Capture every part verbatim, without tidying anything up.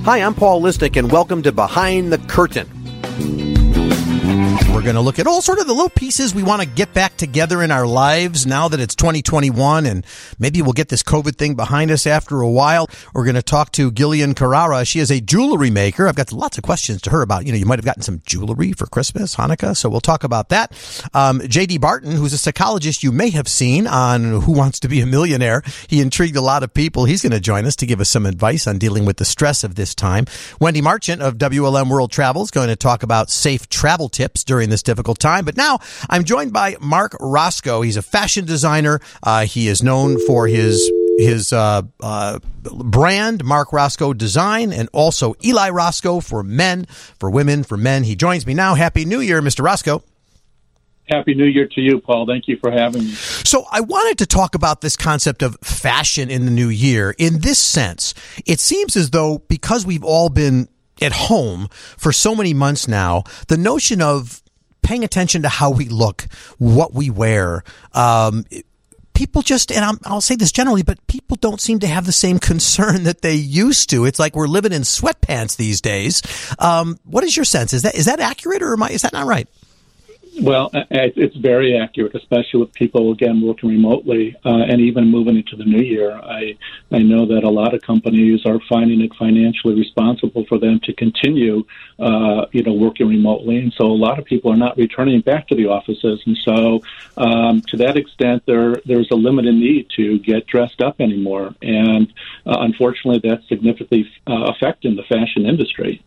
Hi, I'm Paul Listic, and welcome to Behind the Curtain. We're going to look at all sort of the little pieces we want to get back together in our lives now that it's twenty twenty-one, and maybe we'll get this COVID thing behind us after a while. We're going to talk to Gillian Carrara. She is a jewelry maker. I've got lots of questions to her about, you know, you might have gotten some jewelry for Christmas, Hanukkah, so we'll talk about that. Um, J D Barton, who's a psychologist you may have seen on Who Wants to Be a Millionaire. He intrigued a lot of people. He's going to join us to give us some advice on dealing with the stress of this time. Wendy Marchant of W L M World Travel is going to talk about safe travel tips during this difficult time. But now I'm joined by Mark Roscoe. He's a fashion designer. Uh, he is known for his his uh, uh, brand, Mark Roscoe Design, and also Eli Roscoe for men, for women, for men. He joins me now. Happy New Year, Mister Roscoe. Happy New Year to you, Paul. Thank you for having me. So I wanted to talk about this concept of fashion in the new year. In this sense, it seems as though because we've all been at home for so many months now, the notion of paying attention to how we look, what we wear, um, people just, and I'm, I'll say this generally, but people don't seem to have the same concern that they used to. It's like we're living in sweatpants these days. Um, what is your sense? Is that is that accurate, or am I, is that not right? Well, it's very accurate, especially with people, again, working remotely uh, and even moving into the new year. I I know that a lot of companies are finding it financially responsible for them to continue, uh, you know, working remotely. And so a lot of people are not returning back to the offices. And so um, to that extent, there there's a limited need to get dressed up anymore. And uh, unfortunately, that's significantly uh, affecting the fashion industry.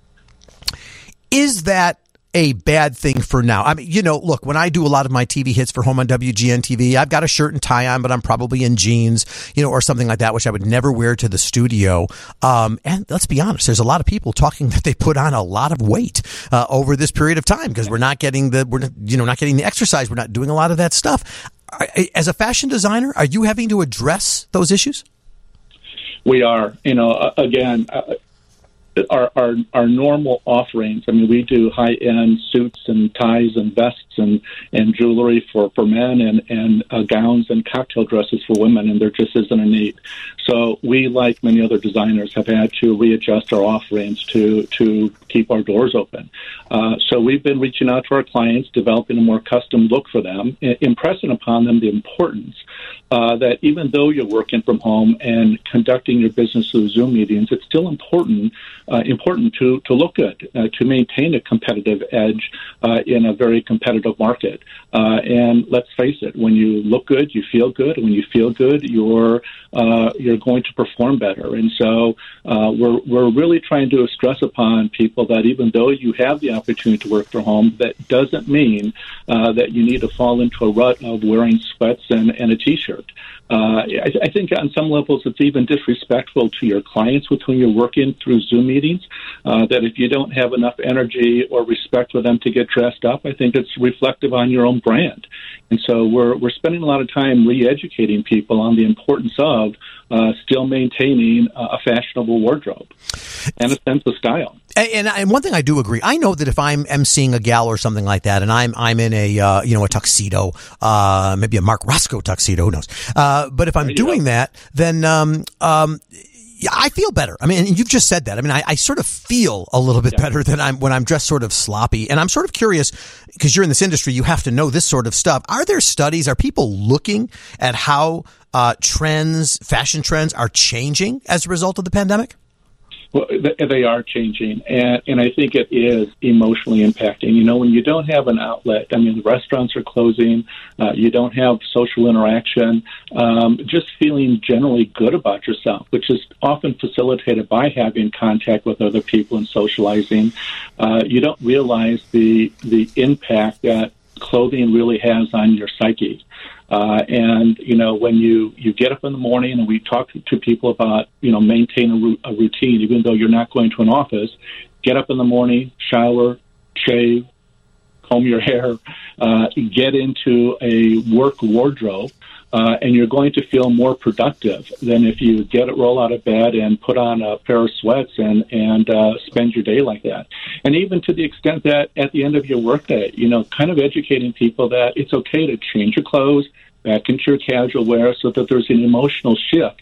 Is that a bad thing for now? I mean, you know, look, when I do a lot of my T V hits for home on W G N T V, I've got a shirt and tie on, but I'm probably in jeans, you know, or something like that, which I would never wear to the studio. Um, and let's be honest, there's a lot of people talking that they put on a lot of weight uh, over this period of time because we're not getting the, we're, you know, not getting the exercise. We're not doing a lot of that stuff. As a fashion designer, are you having to address those issues? We are, you know, again, uh, Our, our our normal offerings. I mean, we do high-end suits and ties and vests and, and jewelry for, for men and, and uh, gowns and cocktail dresses for women, and there just isn't a need. So we, like many other designers, have had to readjust our offerings to, to keep our doors open. Uh, so we've been reaching out to our clients, developing a more custom look for them, impressing upon them the importance uh, that even though you're working from home and conducting your business through Zoom meetings, it's still important Uh, important to, to look good, uh, to maintain a competitive edge uh, in a very competitive market. Uh, and let's face it, when you look good, you feel good. And when you feel good, you're uh, you're going to perform better. And so uh, we're we're really trying to stress upon people that even though you have the opportunity to work from home, that doesn't mean uh, that you need to fall into a rut of wearing sweats and, and a T-shirt. Uh, I, I think on some levels it's even disrespectful to your clients with whom you're working through Zoom meetings, uh, that if you don't have enough energy or respect for them to get dressed up, I think it's reflective on your own brand. And so we're we're spending a lot of time re-educating people on the importance of uh, still maintaining uh, a fashionable wardrobe and a sense of style. And, and one thing I do agree, I know that if I'm emceeing a gal or something like that, and I'm I'm in a uh, you know a tuxedo, uh, maybe a Mark Roscoe tuxedo, who knows? Uh, but if I'm doing that, then um, um, yeah, I feel better. I mean, and you've just said that. I mean, I, I sort of feel a little bit yeah. better than I'm when I'm dressed sort of sloppy. And I'm sort of curious, because you're in this industry, you have to know this sort of stuff. Are there studies? Are people looking at how uh, trends, fashion trends, are changing as a result of the pandemic? Well, they are changing, and, and I think it is emotionally impacting. You know, when you don't have an outlet, I mean, the restaurants are closing, uh, you don't have social interaction, um, just feeling generally good about yourself, which is often facilitated by having contact with other people and socializing. Uh, you don't realize the the impact that clothing really has on your psyche. Uh, and, you know, when you, you get up in the morning, and we talk to people about, you know, maintain a, a routine, even though you're not going to an office, get up in the morning, shower, shave, comb your hair, uh, get into a work wardrobe, uh, and you're going to feel more productive than if you get it, roll out of bed and put on a pair of sweats and, and uh, spend your day like that. And even to the extent that at the end of your workday, you know, kind of educating people that it's okay to change your clothes back into your casual wear so that there's an emotional shift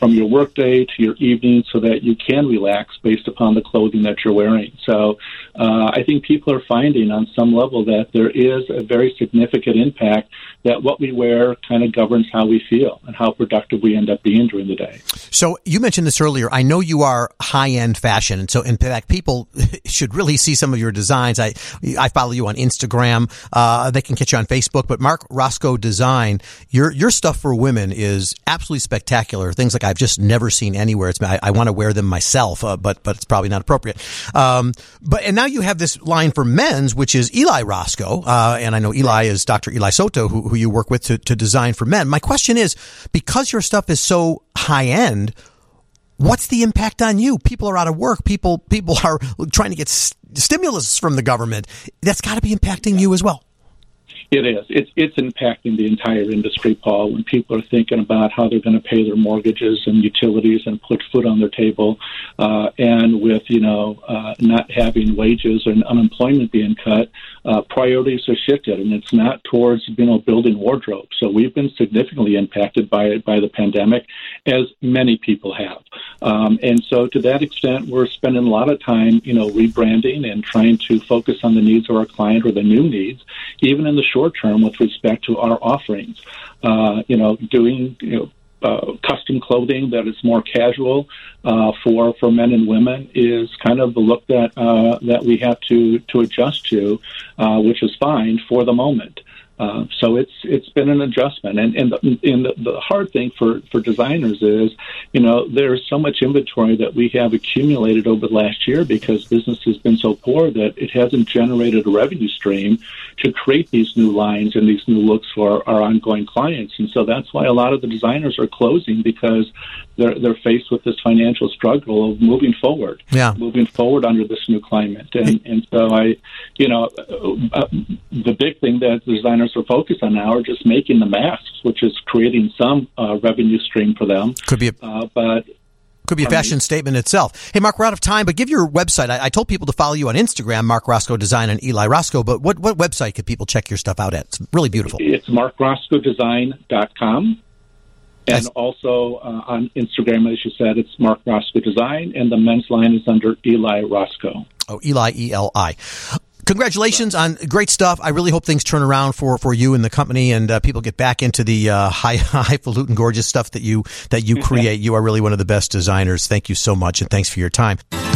from your workday to your evening so that you can relax based upon the clothing that you're wearing. So uh, I think people are finding on some level that there is a very significant impact that what we wear kind of governs how we feel and how productive we end up being during the day. So you mentioned this earlier. I know you are high-end fashion, and so in fact, people should really see some of your designs. I I follow you on Instagram. Uh, they can catch you on Facebook. But Mark Roscoe Design, your your stuff for women is absolutely spectacular. Things like I've just never seen anywhere. It's I, I want to wear them myself, uh, but but it's probably not appropriate. Um, but and now you have this line for men's, which is Eli Roscoe, uh, and I know Eli is Doctor Eli Soto, who, who you work with to, to design for men. My question is, because your stuff is so high end, what's the impact on you? People are out of work. People people are trying to get st- stimulus from the government. That's got to be impacting you as well. It is. It's it's impacting the entire industry, Paul. When people are thinking about how they're going to pay their mortgages and utilities and put food on their table, uh, and with you know uh, not having wages and unemployment being cut, uh, priorities are shifted, and it's not towards you know building wardrobes. So we've been significantly impacted by by the pandemic, as many people have. Um, and so to that extent, we're spending a lot of time you know rebranding and trying to focus on the needs of our client or the new needs, even in the short term with respect to our offerings. Uh, you know, doing you know uh, custom clothing that is more casual uh, for for men and women is kind of the look that uh, that we have to to adjust to, uh, which is fine for the moment. Uh, so it's it's been an adjustment, and and, the, and the, the hard thing for, for designers is, you know, there's so much inventory that we have accumulated over the last year because business has been so poor that it hasn't generated a revenue stream to create these new lines and these new looks for our ongoing clients, and so that's why a lot of the designers are closing because they're they're faced with this financial struggle of moving forward, yeah. moving forward under this new climate, and and so I, you know, uh, the big thing that designers are focused on now are just making the masks, which is creating some uh, revenue stream for them. Could be, a, uh, but could be a fashion me. statement itself. Hey, Mark, we're out of time, but give your website. I, I told people to follow you on Instagram, Mark Roscoe Design and Eli Roscoe. But what what website could people check your stuff out at? It's really beautiful. It's mark roscoe design dot com. And That's, also uh, on Instagram, as you said, it's Mark Roscoe Design, and the men's line is under Eli Roscoe. Oh, Eli, E L I. Congratulations on great stuff. I really hope things turn around for, for you and the company, and uh, people get back into the uh, high, highfalutin, gorgeous stuff that you that you create. You are really one of the best designers. Thank you so much, and thanks for your time.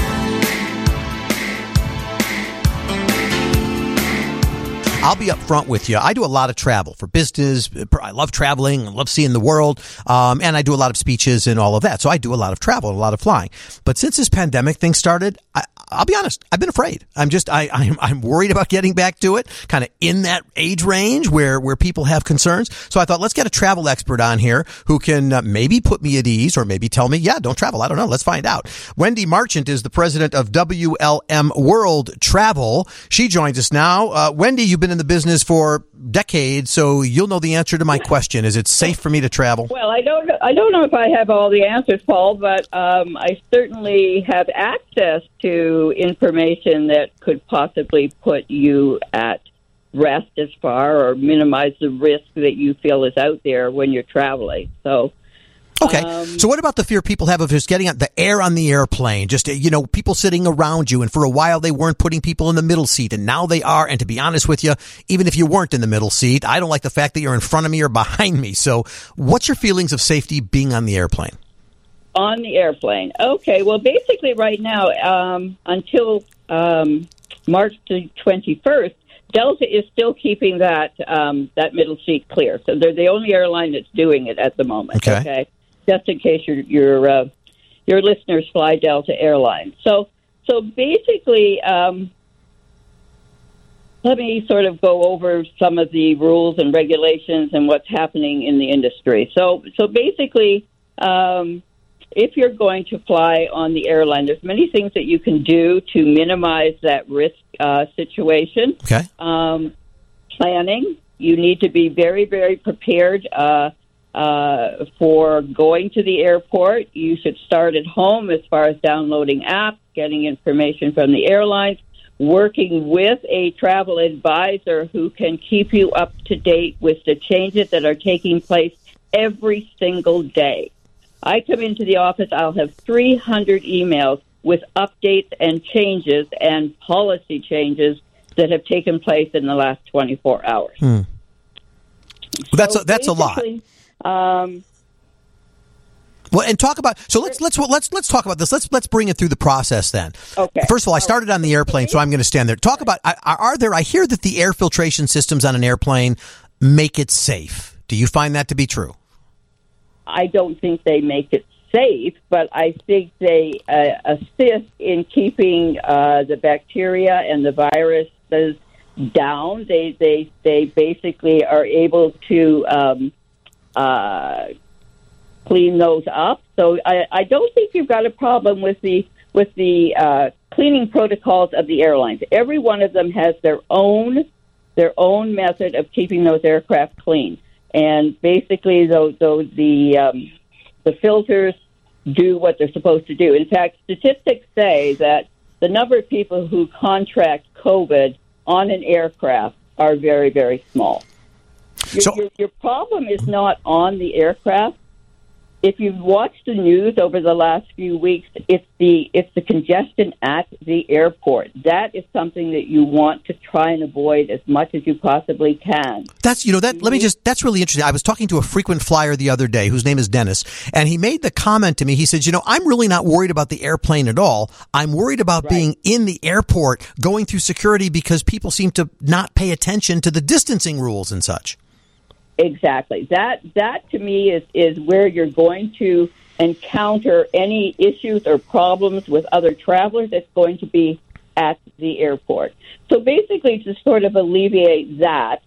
I'll be up front with you. I do a lot of travel for business. I love traveling. I love seeing the world. Um, and I do a lot of speeches and all of that. So I do a lot of travel and a lot of flying. But since this pandemic thing started, I, I'll be honest, I've been afraid. I'm just, I, I'm, I'm worried about getting back to it, kind of in that age range where, where people have concerns. So I thought, let's get a travel expert on here who can uh, maybe put me at ease or maybe tell me, yeah, don't travel. I don't know. Let's find out. Wendy Marchant is the president of W L M World Travel. She joins us now. Uh, Wendy, you've been in the business for decades, so you'll know the answer to my question. Is it safe for me to travel? Well, I don't I don't know if I have all the answers, Paul, but um, I certainly have access to information that could possibly put you at rest as far or minimize the risk that you feel is out there when you're traveling. So Okay. Um, so what about the fear people have of just getting on the air on the airplane? Just, you know, people sitting around you, and for a while they weren't putting people in the middle seat, and now they are. And to be honest with you, even if you weren't in the middle seat, I don't like the fact that you're in front of me or behind me. So what's your feelings of safety being on the airplane? On the airplane. Okay. Well, basically right now, um, until um, March the twenty-first, Delta is still keeping that um, that middle seat clear. So they're the only airline that's doing it at the moment. Okay. okay? Just in case your your uh, your listeners fly Delta Airlines. So so basically, um, let me sort of go over some of the rules and regulations and what's happening in the industry. So so basically, um, if you're going to fly on the airline, there's many things that you can do to minimize that risk uh, situation. Okay. Um, planning. You need to be very, very prepared uh, uh, for going to the airport. You should start at home as far as downloading apps, getting information from the airlines, working with a travel advisor who can keep you up to date with the changes that are taking place every single day. I come into the office, I'll have three hundred emails with updates and changes and policy changes that have taken place in the last twenty-four hours. Hmm. Well, that's so a, that's a lot. Um, Well, and talk about so let's let's let's let's talk about this. Let's let's bring it through the process then. Okay. First of all, I started on the airplane, so I'm going to stand there. Talk about are, are there? I hear that the air filtration systems on an airplane make it safe. Do you find that to be true? I don't think they make it safe, but I think they uh, assist in keeping uh, the bacteria and the viruses down. They they they basically are able to um, uh, clean those up. So I, I don't think you've got a problem with the with the uh, cleaning protocols of the airlines. Every one of them has their own their own method of keeping those aircraft clean, and basically, though, though the um, the filters do what they're supposed to do. In fact, statistics say that the number of people who contract COVID on an aircraft are very, very small. Your, So- your, your problem is not on the aircraft. If you've watched the news over the last few weeks, it's the it's the congestion at the airport. That is something that you want to try and avoid as much as you possibly can. That's, you know, that, let me just, that's really interesting. I was talking to a frequent flyer the other day whose name is Dennis, and he made the comment to me. He said, you know, I'm really not worried about the airplane at all. I'm worried about Right. being in the airport, going through security because people seem to not pay attention to the distancing rules and such. Exactly. That that to me is, is where you're going to encounter any issues or problems with other travelers. It's going to be at the airport. So basically, to sort of alleviate that,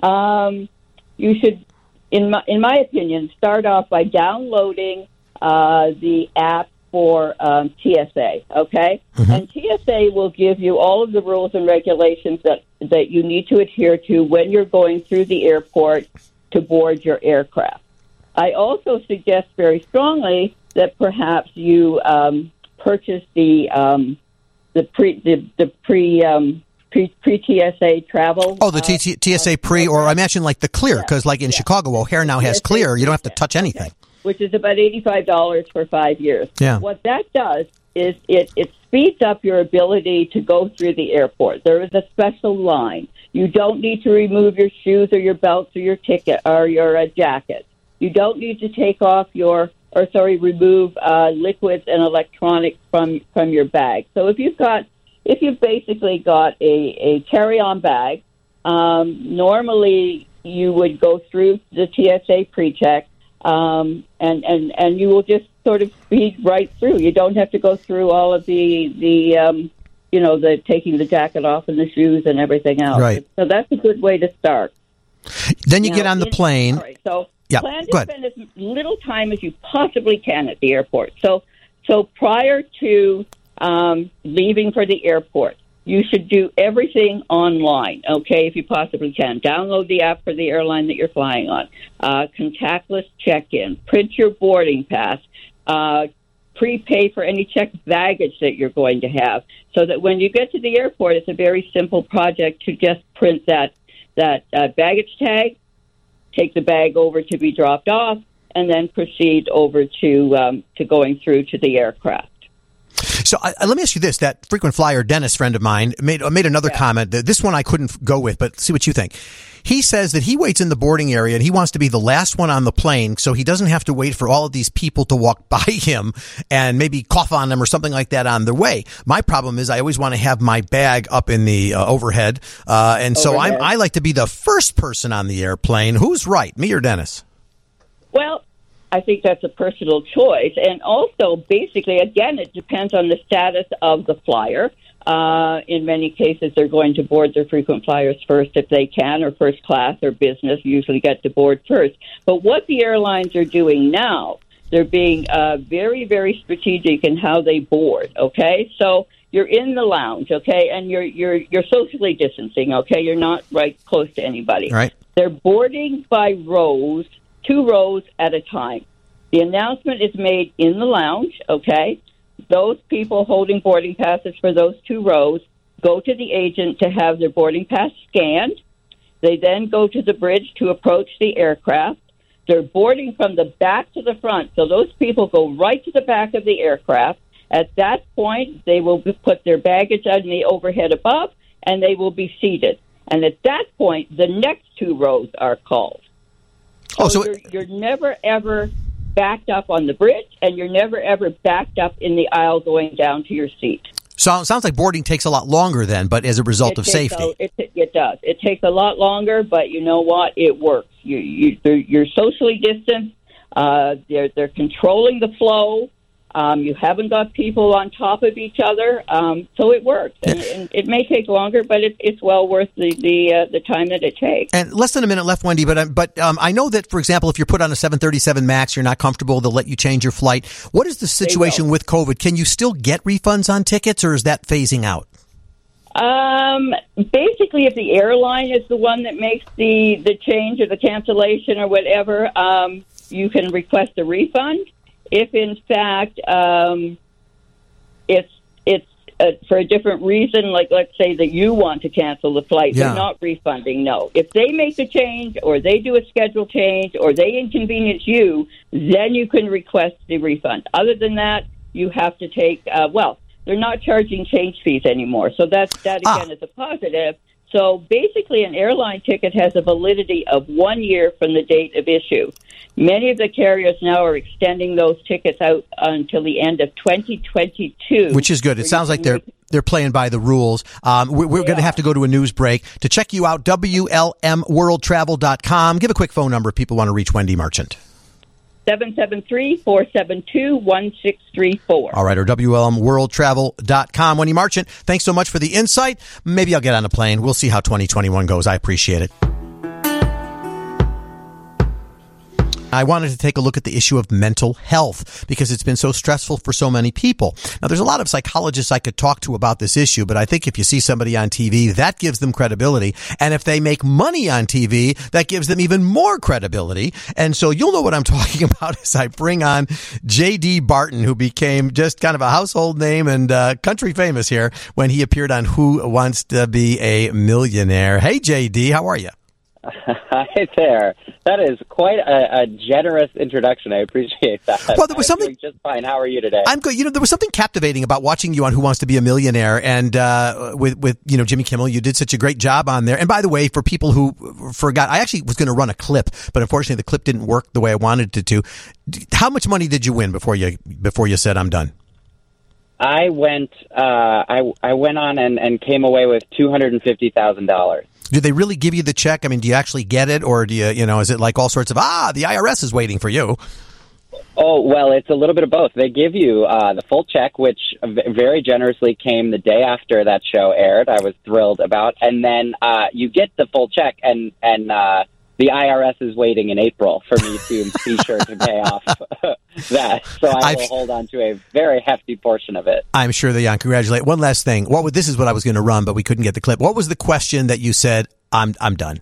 um, you should, in my, in my opinion, start off by downloading uh, the app for um, T S A, okay? Mm-hmm. And T S A will give you all of the rules and regulations that, that you need to adhere to when you're going through the airport to board your aircraft. I also suggest very strongly that perhaps you um, purchase the um, the pre the, the pre um, pre pre T S A travel. Oh, the T- T- T S A pre, or I imagine like the clear, because like in yeah. Chicago, O'Hare now has clear. You don't have to touch anything. Okay. Which is about eighty-five dollars for five years. Yeah. What that does is it, it speeds up your ability to go through the airport. There is a special line. You don't need to remove your shoes or your belts or your ticket or your uh, jacket. You don't need to take off your, or sorry, remove uh, liquids and electronics from from your bag. So if you've got, if you've basically got a, a carry-on bag, um, normally you would go through the T S A pre-check, um, and, and, and you will just sort of speed right through. You don't have to go through all of the, the um, you know, the taking the jacket off and the shoes and everything else. Right. So that's a good way to start. Then you now, get on the in, plane. Right, so yeah, plan to spend as little time as you possibly can at the airport. So, so prior to um, leaving for the airport, you should do everything online, okay, if you possibly can. Download the app for the airline that you're flying on. Uh, contactless check-in. Print your boarding pass. Uh, prepay for any checked baggage that you're going to have, so that when you get to the airport, it's a very simple project to just print that that uh, baggage tag, take the bag over to be dropped off, and then proceed over to um, to going through to the aircraft. So I, I, let me ask you this: that frequent flyer Dennis friend of mine made made another yeah. comment. That this one I couldn't go with, but see what you think. He says that he waits in the boarding area and he wants to be the last one on the plane, so he doesn't have to wait for all of these people to walk by him and maybe cough on them or something like that on their way. My problem is I always want to have my bag up in the uh, overhead, uh, and so I'm, I like to be the first person on the airplane. Who's right, me or Dennis? Well, I think that's a personal choice, and also basically, again, it depends on the status of the flyer. Uh, in many cases, they're going to board their frequent flyers first if they can, or first class or business usually get to board first. But what the airlines are doing now, they're being uh, very, very strategic in how they board, okay? So you're in the lounge, okay, and you're you're you're socially distancing, okay? You're not right close to anybody. Right. They're boarding by rows, two rows at a time. The announcement is made in the lounge, okay? Those people holding boarding passes for those two rows go to the agent to have their boarding pass scanned. They then go to the bridge to approach the aircraft. They're boarding from the back to the front. So those people go right to the back of the aircraft. At that point, they will put their baggage on the overhead above, and they will be seated. And at that point, the next two rows are called. So, oh, so you're, you're never, ever backed up on the bridge, and you're never, ever backed up in the aisle going down to your seat. So it sounds like boarding takes a lot longer then, but as a result it of safety. A, it, it does. It takes a lot longer, but you know what? It works. You, you, you're socially distanced. Uh, they're, they're controlling the flow. Um, you haven't got people on top of each other, um, so it works. And, and it may take longer, but it, it's well worth the the, uh, the time that it takes. And less than a minute left, Wendy. But um, but um, I know that, for example, if you're put on a seven thirty-seven MAX, you're not comfortable. They'll let you change your flight. What is the situation with COVID? Can you still get refunds on tickets, or is that phasing out? Um, basically, if the airline is the one that makes the the change or the cancellation or whatever, um, you can request a refund. If, in fact, um, it's it's uh, for a different reason, like let's say that you want to cancel the flight, yeah. They're not refunding, no. If they make the change or they do a schedule change or they inconvenience you, then you can request the refund. Other than that, you have to take, uh, well, they're not charging change fees anymore. So that, that again, ah. is a positive. So basically, an airline ticket has a validity of one year from the date of issue. Many of the carriers now are extending those tickets out until the end of twenty twenty-two. Which is good. It sounds like they're they're playing by the rules. Um, we're we're going to have to go to a news break. To check you out, W L M world travel dot com. Give a quick phone number if people want to reach Wendy Marchant. seven seven three, four seven two, one six three four. All right, or W L M world travel dot com. Wendy Marchant, thanks so much for the insight. Maybe I'll get on a plane. We'll see how twenty twenty-one goes. I appreciate it. I wanted to take a look at the issue of mental health because it's been so stressful for so many people. Now, there's a lot of psychologists I could talk to about this issue, but I think if you see somebody on T V, that gives them credibility. And if they make money on T V, that gives them even more credibility. And so you'll know what I'm talking about as I bring on J D Barton, who became just kind of a household name and uh, country famous here when he appeared on Who Wants to Be a Millionaire. Hey, J D, how are you? Hi there. That is quite a, a generous introduction. I appreciate that. Well, there was I'm something doing just fine. How are you today? I'm good. You know, there was something captivating about watching you on Who Wants to Be a Millionaire, and uh, with with you know Jimmy Kimmel. You did such a great job on there. And by the way, for people who forgot, I actually was going to run a clip, but unfortunately, the clip didn't work the way I wanted it to. How much money did you win before you before you said I'm done? I went. Uh, I I went on and, and came away with two hundred and fifty thousand dollars. Do they really give you the check? I mean, do you actually get it, or do you, you know, is it like all sorts of, ah, the I R S is waiting for you? Oh, well, it's a little bit of both. They give you uh, the full check, which very generously came the day after that show aired. I was thrilled about. And then uh, you get the full check, and, and uh, the I R S is waiting in April for me to be sure to pay off that. So I I've, will hold on to a very hefty portion of it. I'm sure they are. Congratulate. One last thing. What would, this is what I was going to run, but we couldn't get the clip. What was the question that you said, I'm I'm done?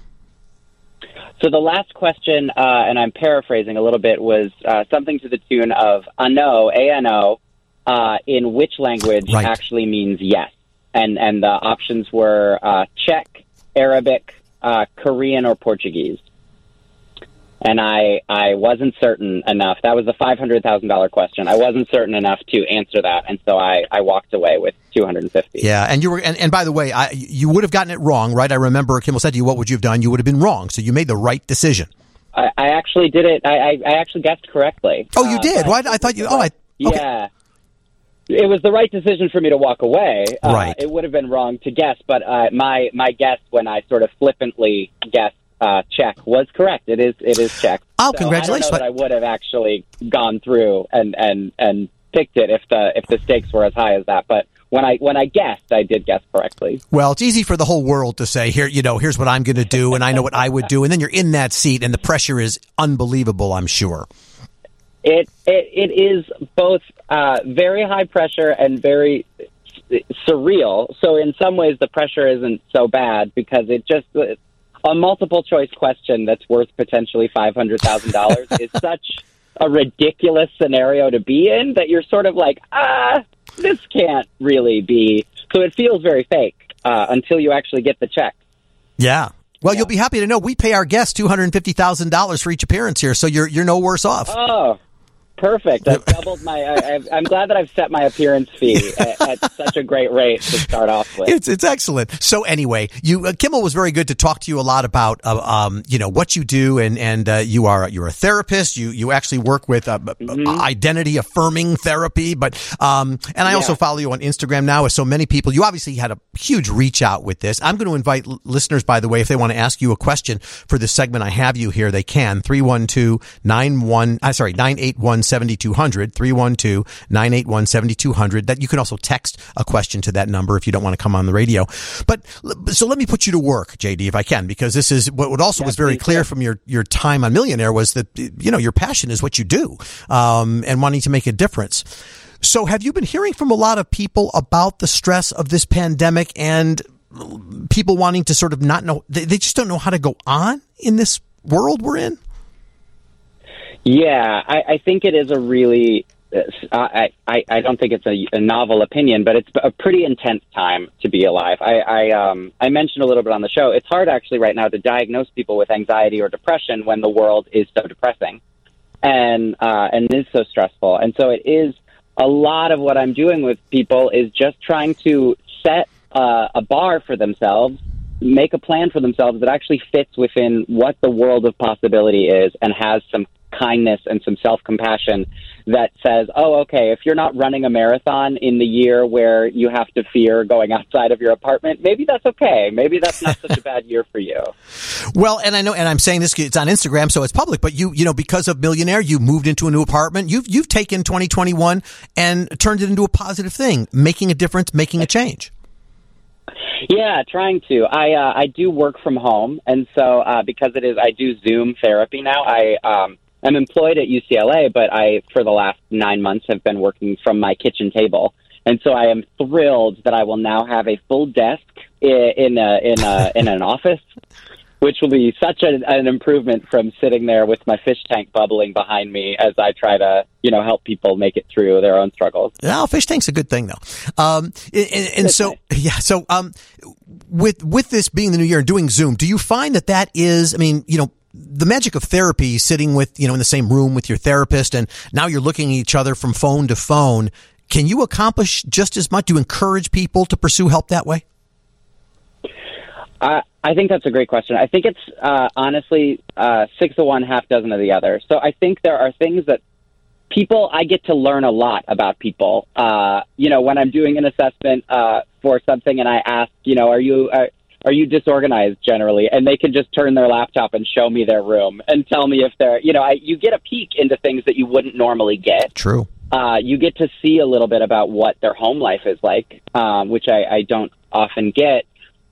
So the last question, uh, and I'm paraphrasing a little bit, was uh, something to the tune of ano, A N O, uh, in which language right. actually means yes. And, and the options were uh, Czech, Arabic, Uh, Korean or Portuguese. And I I wasn't certain enough. That was a five hundred thousand dollars question. I wasn't certain enough to answer that, and so I, I walked away with two hundred fifty thousand dollars. Yeah, and you were and, and by the way, I, you would have gotten it wrong, right? I remember Kimmel said to you, what would you have done? You would have been wrong, so you made the right decision. I, I actually did it. I, I, I actually guessed correctly. Oh, you did? Uh, Why? I thought you... Oh, I... Okay. Yeah. It was the right decision for me to walk away. Uh, right. It would have been wrong to guess, but uh, my my guess when I sort of flippantly guessed uh, Czech was correct. It is it is Czech. Oh, so congratulations! I don't know that I would have actually gone through and, and, and picked it if the if the stakes were as high as that. But when I when I guessed, I did guess correctly. Well, it's easy for the whole world to say, here, you know, here's what I'm going to do, and I know what I would do, and then you're in that seat, and the pressure is unbelievable, I'm sure. It it, it is both uh, very high pressure and very surreal. So in some ways, the pressure isn't so bad because it just a multiple choice question that's worth potentially five hundred thousand dollars is such a ridiculous scenario to be in that you're sort of like, ah, this can't really be. So it feels very fake uh, until you actually get the check. Yeah. Well, yeah. you'll be happy to know we pay our guests two hundred fifty thousand dollars for each appearance here, so you're you're no worse off. Oh, perfect. I've doubled my, I, I've, I'm glad that I've set my appearance fee at, at such a great rate to start off with. It's it's excellent. So anyway, you uh, Kimmel was very good to talk to you a lot about, uh, um, you know, what you do, and and uh, you are you're a therapist. You you actually work with uh, mm-hmm. identity affirming therapy, but um, and I yeah. also follow you on Instagram now. With so many people, you obviously had a huge reach out with this. I'm going to invite l- listeners, by the way, if they want to ask you a question for this segment, I have you here. They can three one two nine one. Uh, sorry, nine eight one. seventy-two hundred, three one two nine eight one seventy-two hundred. That you can also text a question to that number if you don't want to come on the radio. But so let me put you to work, J D, if I can, because this is what also yeah, was very clear from your, your time on Millionaire was that, you know, your passion is what you do, um, and wanting to make a difference. So have you been hearing from a lot of people about the stress of this pandemic and people wanting to sort of not know, they, they just don't know how to go on in this world we're in? Yeah, I, I think it is a really, uh, I, I, I don't think it's a, a novel opinion, but it's a pretty intense time to be alive. I, I, um, I mentioned a little bit on the show, it's hard actually right now to diagnose people with anxiety or depression when the world is so depressing and, uh, and is so stressful. And so it is a lot of what I'm doing with people is just trying to set uh, a bar for themselves, make a plan for themselves that actually fits within what the world of possibility is and has some kindness and some self-compassion that says, oh, okay, if you're not running a marathon in the year where you have to fear going outside of your apartment, maybe that's okay. Maybe that's not such a bad year for you. Well, and I know, and I'm saying this, it's on Instagram, so it's public, but you, you know, because of Millionaire, you moved into a new apartment. You've, you've taken twenty twenty-one and turned it into a positive thing, making a difference, making a change. Yeah, trying to. I, uh, I do work from home. And so, uh, because it is, I do Zoom therapy now. I, um, I'm employed at U C L A, but I, for the last nine months, have been working from my kitchen table. And so I am thrilled that I will now have a full desk in, in, a, in, a, in an office, which will be such a, an improvement from sitting there with my fish tank bubbling behind me as I try to, you know, help people make it through their own struggles. No, fish tank's a good thing, though. Um, and, and so, yeah, so um, with with this being the new year and doing Zoom, do you find that that is, I mean, you know, the magic of therapy, sitting with, you know, in the same room with your therapist, and now you're looking at each other from phone to phone. Can you accomplish just as much? Do you encourage people to pursue help that way? I, I think that's a great question. I think it's uh, honestly uh, six of one, half dozen of the other. So I think there are things that people, I get to learn a lot about people. Uh, you know, when I'm doing an assessment uh, for something and I ask, you know, are you are, are you disorganized generally? And they can just turn their laptop and show me their room and tell me if they're, you know, I, you get a peek into things that you wouldn't normally get. True. Uh, you get to see a little bit about what their home life is like, um, which I, I don't often get.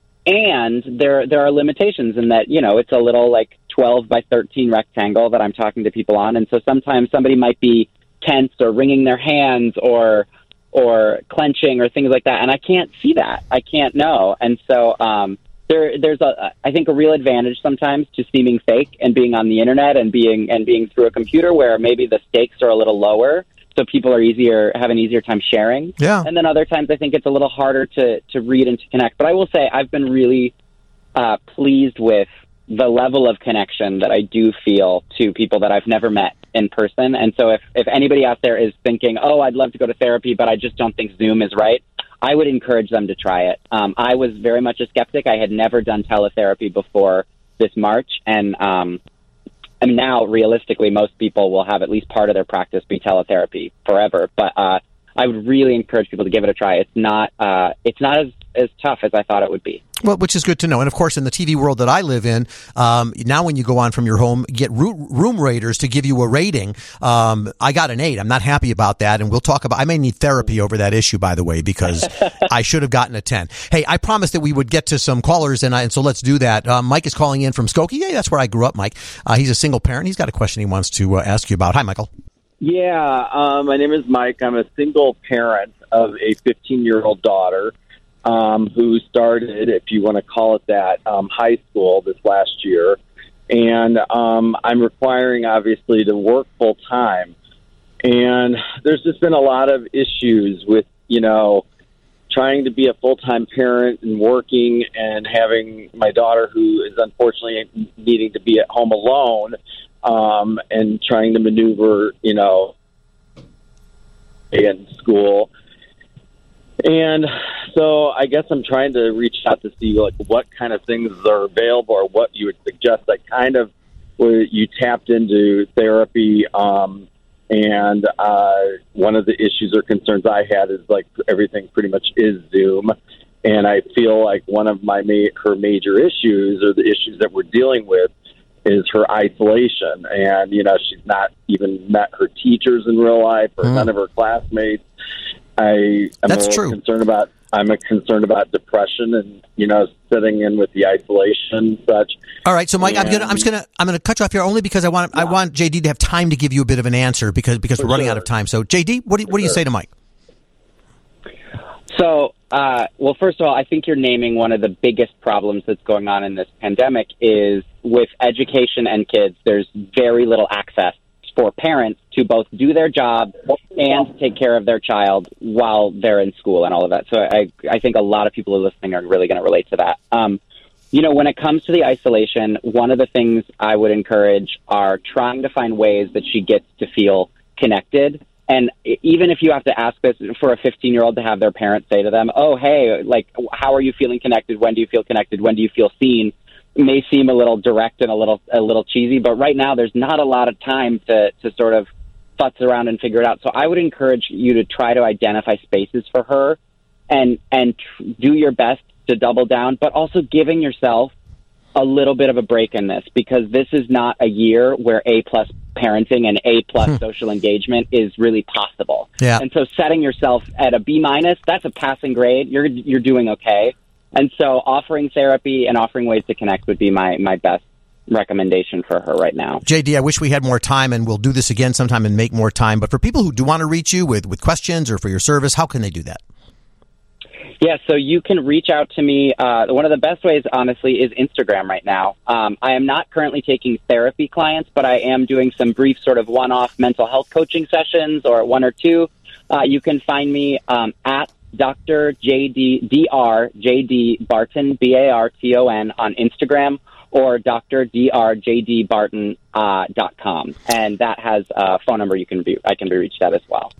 And there there are limitations in that, you know, it's a little like twelve by thirteen rectangle that I'm talking to people on. And so sometimes somebody might be tense or wringing their hands or or clenching or things like that. And I can't see that. I can't know. And so um, there there's, a I think, a real advantage sometimes to seeming fake and being on the internet and being and being through a computer where maybe the stakes are a little lower. So people are easier, have an easier time sharing. Yeah. And then other times I think it's a little harder to, to read and to connect. But I will say I've been really uh, pleased with the level of connection that I do feel to people that I've never met in person. And so if, if anybody out there is thinking, oh, I'd love to go to therapy, but I just don't think Zoom is right, I would encourage them to try it. Um, I was very much a skeptic. I had never done teletherapy before this March. And um I mean, now, realistically, most people will have at least part of their practice be teletherapy forever. But uh, I would really encourage people to give it a try. It's not uh, it's not as, as tough as I thought it would be. Well, which is good to know. And of course, in the T V world that I live in, um, now when you go on from your home, get room raters to give you a rating. Um, I got an eight. I'm not happy about that. And we'll talk about, I may need therapy over that issue, by the way, because I should have gotten a ten. Hey, I promised that we would get to some callers, and, I, and so let's do that. Uh, Mike is calling in from Skokie. Yeah, that's where I grew up, Mike. Uh, he's a single parent. He's got a question he wants to uh, ask you about. Hi, Michael. Yeah, um, my name is Mike. I'm a single parent of a fifteen-year-old daughter. Um, who started, if you want to call it that, um, high school this last year. And um, I'm requiring, obviously, to work full-time. And there's just been a lot of issues with, you know, trying to be a full-time parent and working and having my daughter who is unfortunately needing to be at home alone, um, and trying to maneuver, you know, in school. And so I guess I'm trying to reach out to see like what kind of things are available or what you would suggest. I kind of where you tapped into therapy, um, and uh, one of the issues or concerns I had is like everything pretty much is Zoom, and I feel like one of my ma- her major issues or the issues that we're dealing with is her isolation, and you know she's not even met her teachers in real life or mm. none of her classmates. I am That's a little true. concerned about. I'm a concerned about depression and you know sitting in with the isolation and such. All right, so Mike, and, I'm gonna I'm just gonna I'm gonna cut you off here only because I want yeah. I want J D to have time to give you a bit of an answer because because For we're running sure. out of time. So J D, what do what do you sure. say to Mike? So, uh, well, first of all, I think you're naming one of the biggest problems that's going on in this pandemic is with education and kids, there's very little access for parents to both do their job and take care of their child while they're in school and all of that. So I, I think a lot of people who are listening are really going to relate to that. Um, you know, when it comes to the isolation, one of the things I would encourage are trying to find ways that she gets to feel connected. And even if you have to ask this for a fifteen-year-old to have their parents say to them, oh, hey, like, how are you feeling connected? When do you feel connected? When do you feel seen? It may seem a little direct and a little a little cheesy, but right now there's not a lot of time to, to sort of futz around and figure it out. So I would encourage you to try to identify spaces for her and, and tr- do your best to double down, but also giving yourself a little bit of a break in this because this is not a year where A-plus parenting and A-plus social engagement is really possible. Yeah. And so setting yourself at a B-minus, that's a passing grade. You're you're doing okay. And so offering therapy and offering ways to connect would be my, my best recommendation for her right now. J D, I wish we had more time, and we'll do this again sometime and make more time. But for people who do want to reach you with, with questions or for your service, how can they do that? Yeah, so you can reach out to me. Uh, one of the best ways, honestly, is Instagram right now. Um, I am not currently taking therapy clients, but I am doing some brief sort of one-off mental health coaching sessions or one or two. Uh, you can find me um, at Doctor J D, D R J D Barton, B A R T O N on Instagram or Doctor D R J D Barton uh, dot com. And that has a phone number you can be, I can be reached at as well.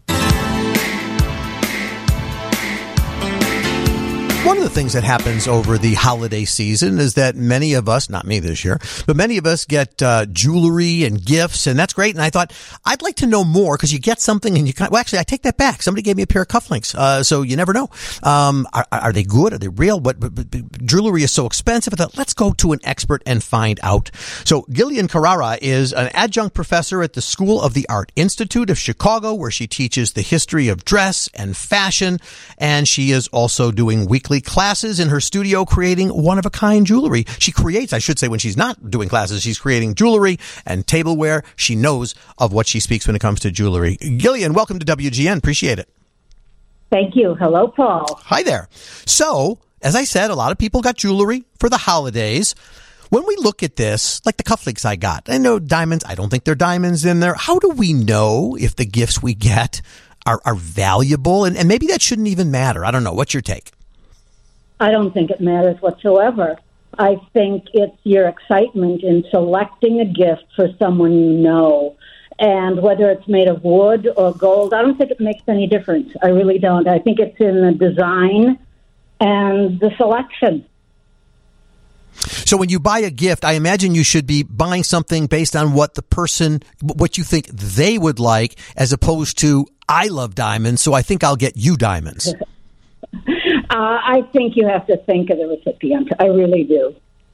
One of the things that happens over the holiday season is that many of us, not me this year, but many of us get uh, jewelry and gifts, and that's great. And I thought, I'd like to know more because you get something and you kind of, well, actually, I take that back. Somebody gave me a pair of cufflinks, uh, so you never know. Um, are, are they good? Are they real? But, but, but jewelry is so expensive. I thought, let's go to an expert and find out. So Gillian Carrara is an adjunct professor at the School of the Art Institute of Chicago, where she teaches the history of dress and fashion, and she is also doing weekly classes in her studio creating one-of-a-kind jewelry. She creates, I should say, when she's not doing classes, she's creating jewelry and tableware. She knows of what she speaks when it comes to jewelry. Gillian, welcome to W G N. Appreciate it. Thank you. Hello, Paul. Hi there. So, as I said, a lot of people got jewelry for the holidays. When we look at this, like the cufflinks I got, I know diamonds, I don't think there are diamonds in there. How do we know if the gifts we get are, are valuable? And, and maybe that shouldn't even matter. I don't know. What's your take? I don't think it matters whatsoever. I think it's your excitement in selecting a gift for someone you know. And whether it's made of wood or gold, I don't think it makes any difference. I really don't. I think it's in the design and the selection. So when you buy a gift, I imagine you should be buying something based on what the person, what you think they would like, as opposed to, I love diamonds, so I think I'll get you diamonds. Uh, I think you have to think of the recipient. I really do.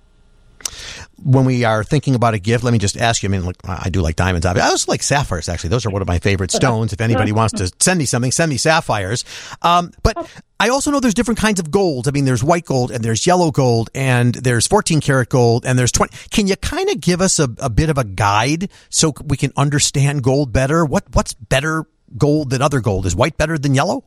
When we are thinking about a gift, let me just ask you, I mean, look, I do like diamonds. I also like sapphires, actually. Those are one of my favorite stones. If anybody wants to send me something, send me sapphires. Um, but I also know there's different kinds of gold. I mean, there's white gold and there's yellow gold and there's fourteen karat gold and there's twenty. Can you kind of give us a, a bit of a guide so we can understand gold better? What What's better gold than other gold? Is white better than yellow?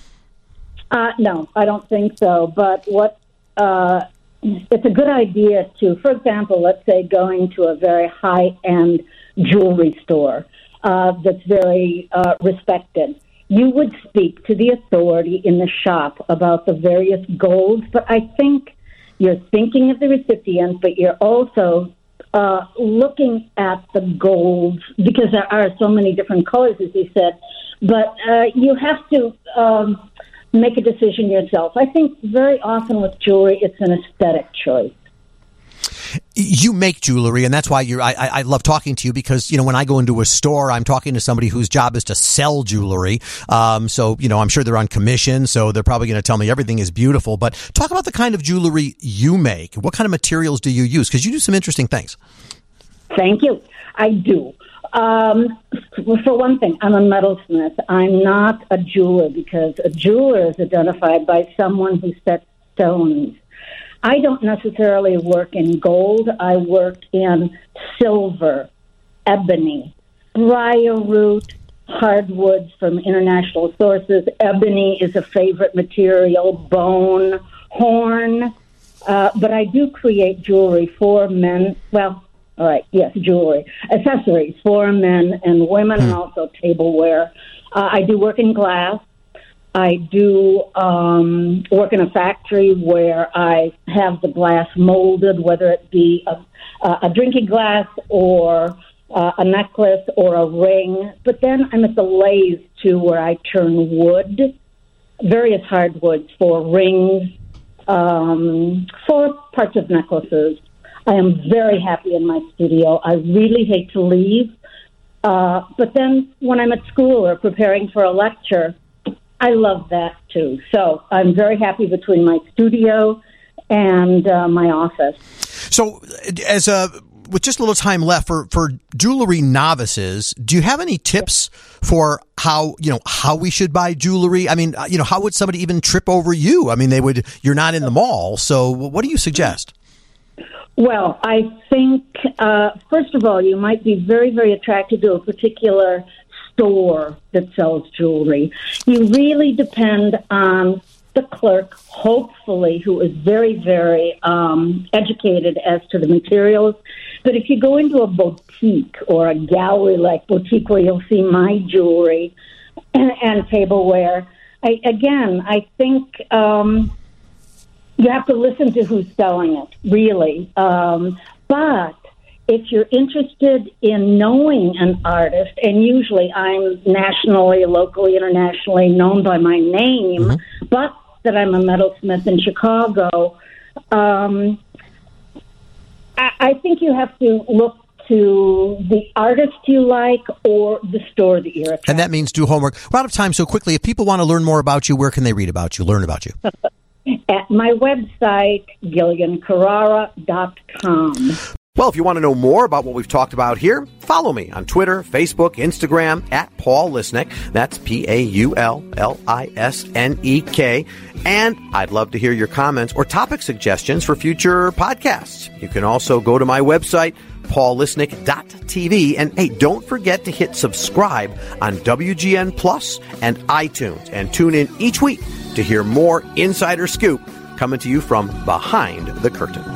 Uh, no, I don't think so. But what uh, it's a good idea to, for example, let's say going to a very high-end jewelry store uh, that's very uh, respected. you would speak to the authority in the shop about the various golds. But I think you're thinking of the recipient, but you're also uh, looking at the golds, because there are so many different colors, as you said. But uh, you have to um, make a decision yourself. I think very often with jewelry, it's an aesthetic choice. You make jewelry, and that's why you're, I, I love talking to you, because, you know, when I go into a store, I'm talking to somebody whose job is to sell jewelry. Um, so, you know, I'm sure they're on commission, so they're probably going to tell me everything is beautiful. But talk about the kind of jewelry you make. What kind of materials do you use? Because you do some interesting things. Thank you. I do. Um, for one thing, I'm a metalsmith. I'm not a jeweler, because a jeweler is identified by someone who sets stones. I don't necessarily work in gold. I work in silver, ebony, briar root, hardwoods from international sources. Ebony is a favorite material, bone, horn. Uh, but I do create jewelry for men. Well, all right, yes, jewelry. Accessories for men and women, and also tableware. Uh, I do work in glass. I do um, work in a factory where I have the glass molded, whether it be a, a drinking glass or uh, a necklace or a ring. But then I'm at the lathe, too, where I turn wood, various hardwoods for rings, um, for parts of necklaces. I am very happy in my studio. I really hate to leave. Uh, but then when I'm at school or preparing for a lecture, I love that, too. So I'm very happy between my studio and uh, my office. So as a, with just a little time left for, for jewelry novices, do you have any tips for how, you know, how we should buy jewelry? I mean, you know, how would somebody even trip over you? I mean, they would, you're not in the mall. So what do you suggest? Well, I think, uh, first of all, you might be very, very attracted to a particular store that sells jewelry. You really depend on the clerk, hopefully, who is very, very um, educated as to the materials. But if you go into a boutique or a gallery-like boutique where you'll see my jewelry and, and tableware, I, again, I think um, you have to listen to who's selling it, really. Um, but if you're interested in knowing an artist, and usually I'm nationally, locally, internationally known by my name, mm-hmm. but that I'm a metalsmith in Chicago, um, I, I think you have to look to the artist you like or the store that you're at. And that means do homework. We're out of time so quickly. If people want to learn more about you, where can they read about you, learn about you? At my website, Gillian Carrara dot com. Well, if you want to know more about what we've talked about here, follow me on Twitter, Facebook, Instagram, at Paul Lisnek. That's P A U L L I S N E K. And I'd love to hear your comments or topic suggestions for future podcasts. You can also go to my website, paul lisnek dot t v. And hey, don't forget to hit subscribe on W G N Plus and iTunes. And tune in each week to hear more Insider Scoop coming to you from behind the curtain.